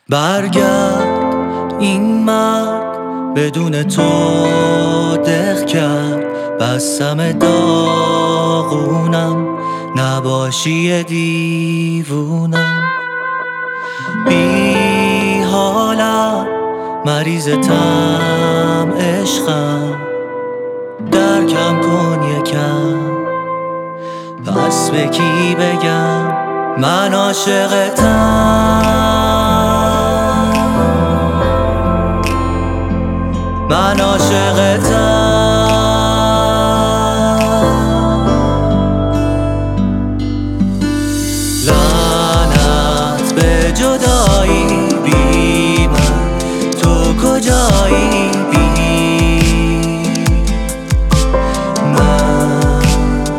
برگرد، این مرگ بدون تو دق کرد. بستم داغونم، نباشی دیوونم. بی حالم، مریضتم، عشقم. درکم کن یکم، پس به کی بگم من عاشقتم، من عاشقتم. لعنت به جدایی، بی من تو کجایی؟ بی من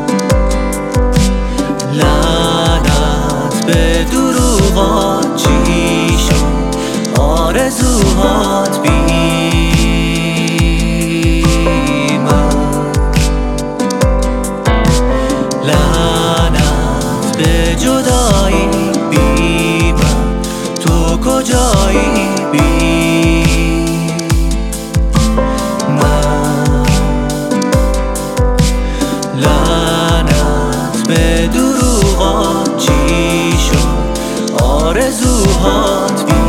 لعنت به دروغات، چی شد آرزوهات؟ بی لعنت به جدایی، بی من تو کجایی؟ بی من لعنت به دروغات، چی شد آرزوهات؟ بی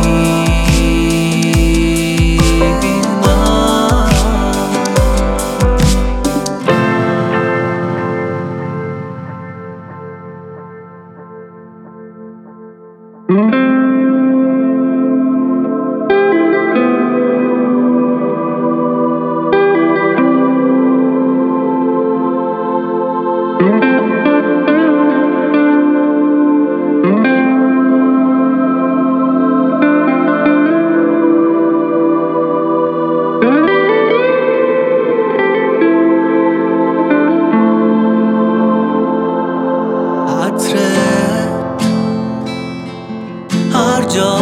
هر جا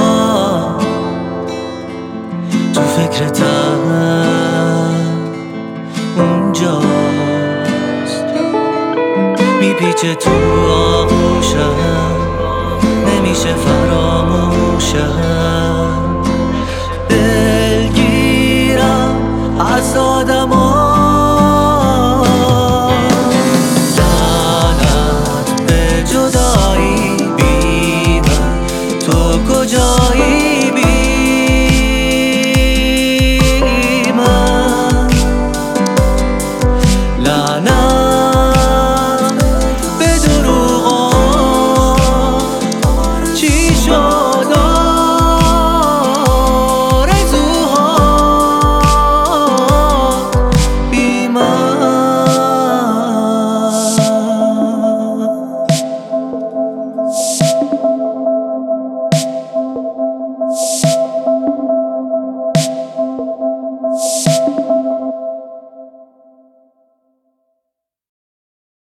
تو فکرتم، اونجاست. میپیچه تو آغوشم، نمیشه فراموش